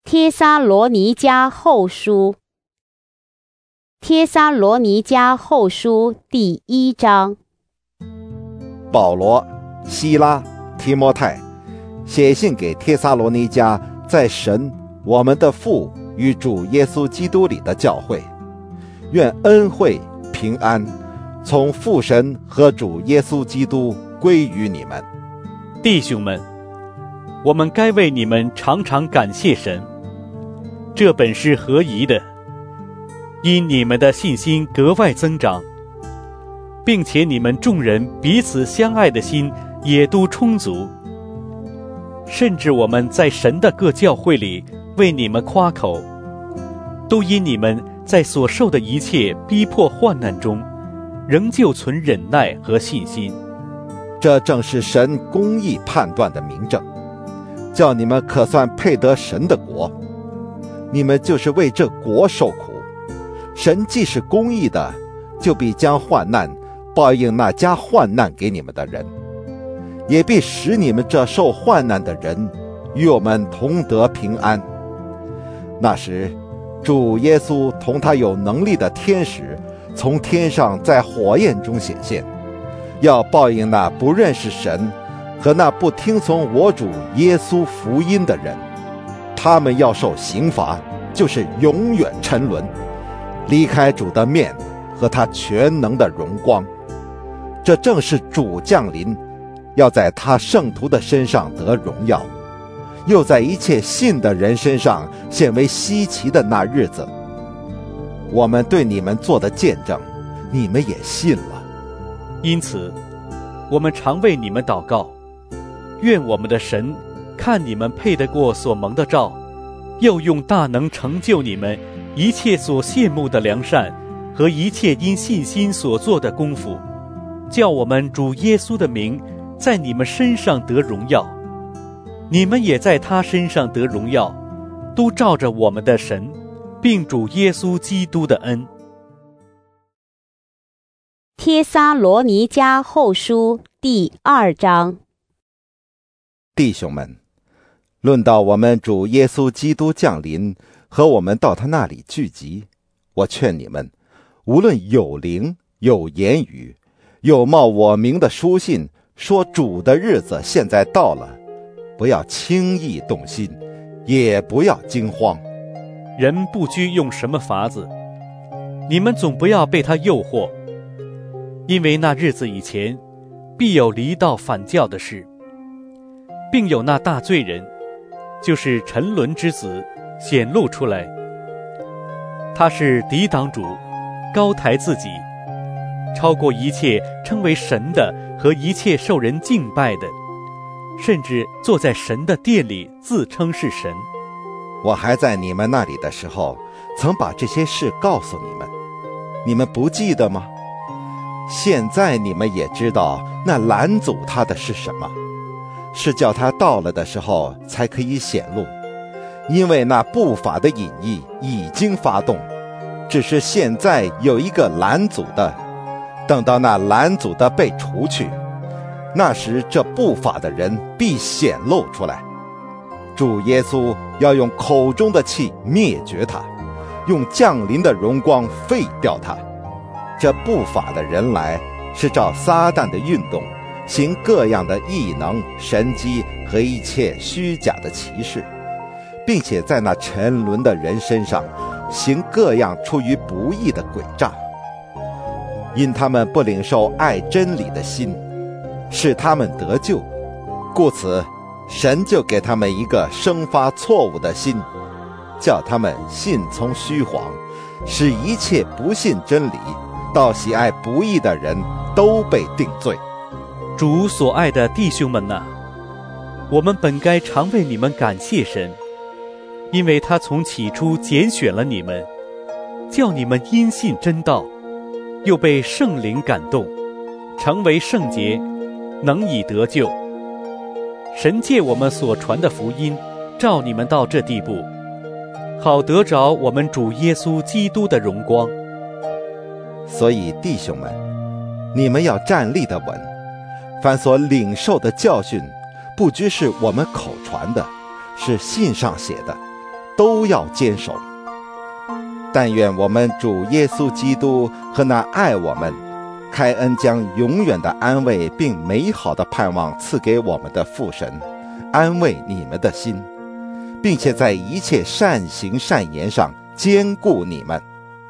帖撒罗尼迦后书，帖撒罗尼迦后书第1章。 保罗、希拉、提摩太写信给帖撒罗尼迦在神我们的父与主耶稣基督里的教会，愿恩惠平安从父神和主耶稣基督归于你们。 弟兄们，我们该为你们常常感谢神，这本是合宜的，因你们的信心格外增长，并且你们众人彼此相爱的心也都充足，甚至我们在神的各教会里为你们夸口，都因你们在所受的一切逼迫患难中，仍旧存忍耐和信心。 这正是神公义判断的明证，叫你们可算配得神的国。你们就是为这国受苦，神既是公义的，就必将患难报应那加患难给你们的人，也必使你们这受患难的人与我们同得平安。那时，主耶稣同他有能力的天使从天上在火焰中显现，要报应那不认识神和那不听从我主耶稣福音的人。他们要受刑罚，就是永远沉沦，离开主的面和他全能的荣光。这正是主降临，要在他圣徒的身上得荣耀，又在一切信的人身上显为稀奇的那日子。我们对你们做的见证，你们也信了。 因此，我们常为你们祷告，愿我们的神看你们配得过所蒙的召，又用大能成就你们一切所羡慕的良善和一切因信心所做的功夫，叫我们主耶稣的名在你们身上得荣耀，你们也在他身上得荣耀，都照着我们的神并主耶稣基督的恩。 帖撒罗尼迦后书第2章。 弟兄们，论到我们主耶稣基督降临和我们到他那里聚集，我劝你们，无论有灵有言语，有冒我名的书信，说主的日子现在到了，不要轻易动心，也不要惊慌。 人不拘用什么法子，你们总不要被他诱惑，因为那日子以前，必有离道反教的事，并有那大罪人，就是沉沦之子显露出来。他是抵挡主，高抬自己，超过一切称为神的和一切受人敬拜的，甚至坐在神的殿里自称是神。 我还在你们那里的时候，曾把这些事告诉你们，你们不记得吗？现在你们也知道那拦阻他的是什么，是叫他到了的时候才可以显露，因为那不法的隐意已经发动，只是现在有一个拦阻的，等到那拦阻的被除去，那时这不法的人必显露出来。主耶稣要用口中的气灭绝他，用降临的荣光废掉他。这不法的人来，是照撒旦的运动，行各样的异能、神迹和一切虚假的奇事，并且在那沉沦的人身上行各样出于不义的诡诈。因他们不领受爱真理的心，使他们得救，故此神就给他们一个生发错误的心，叫他们信从虚谎，使一切不信真理到喜爱不义的人都被定罪。 主所爱的弟兄们哪，我们本该常为你们感谢神，因为他从起初拣选了你们，叫你们因信真道，又被圣灵感动，成为圣洁，能以得救。神借我们所传的福音，召你们到这地步，好得着我们主耶稣基督的荣光。 所以弟兄们，你们要站立得稳，凡所领受的教训，不拘是我们口传的，是信上写的， 都要坚守。但愿我们主耶稣基督和那爱我们、开恩将永远的安慰并美好的盼望赐给我们的父神，安慰你们的心，并且在一切善行善言上坚固你们。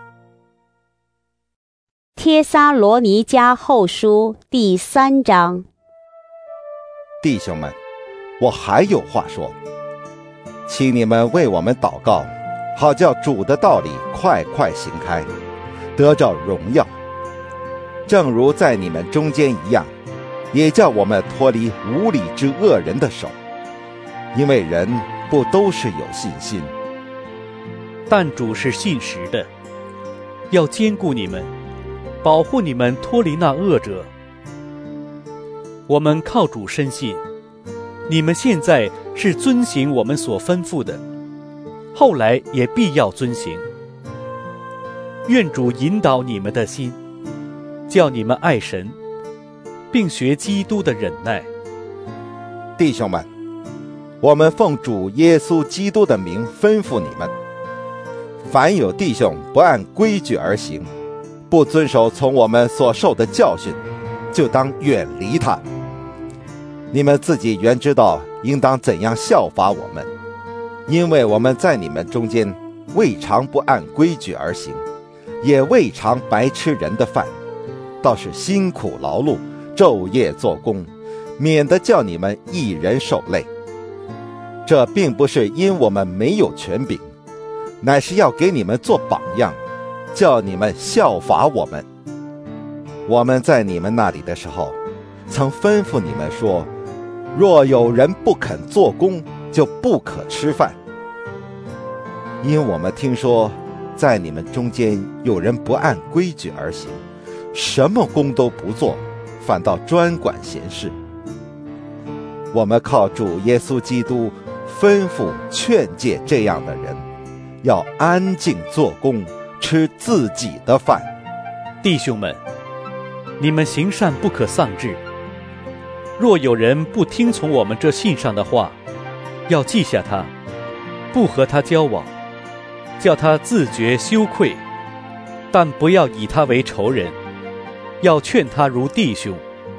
帖撒罗尼迦后书第3章。 弟兄们，我还有话说，请你们为我们祷告，好叫主的道理快快行开，得着荣耀，正如在你们中间一样，也叫我们脱离无理之恶人的手，因为人不都是有信心， 但主是信实的，要坚固你们，保护你们脱离那恶者。我们靠主深信，你们现在是遵行我们所吩咐的，后来也必要遵行。愿主引导你们的心，叫你们爱神，并学基督的忍耐。 弟兄们，我们奉主耶稣基督的名吩咐你们，凡有弟兄不按规矩而行，不遵守从我们所受的教训，就当远离他。你们自己原知道应当怎样效法我们，因为我们在你们中间未尝不按规矩而行，也未尝白吃人的饭，倒是辛苦劳碌，昼夜做工，免得叫你们一人受累。这并不是因我们没有权柄，乃是要给你们做榜样，叫你们效法我们。我们在你们那里的时候，曾吩咐你们说，若有人不肯做工，就不可吃饭。因我们听说，在你们中间有人不按规矩而行，什么工都不做，反倒专管闲事。我们靠主耶稣基督吩咐劝诫这样的人，要安静做工，吃自己的饭。 弟兄们，你们行善不可丧志。若有人不听从我们这信上的话，要记下他，不和他交往，叫他自觉羞愧，但不要以他为仇人，要劝他如弟兄。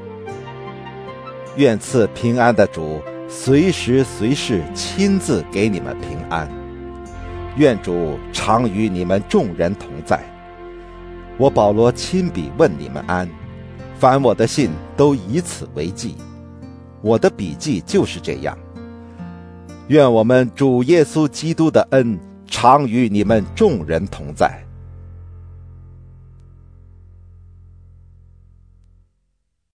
愿赐平安的主随时随事亲自给你们平安。愿主常与你们众人同在。我保罗亲笔问你们安，凡我的信都以此为记。我的笔记就是这样。愿我们主耶稣基督的恩常与你们众人同在。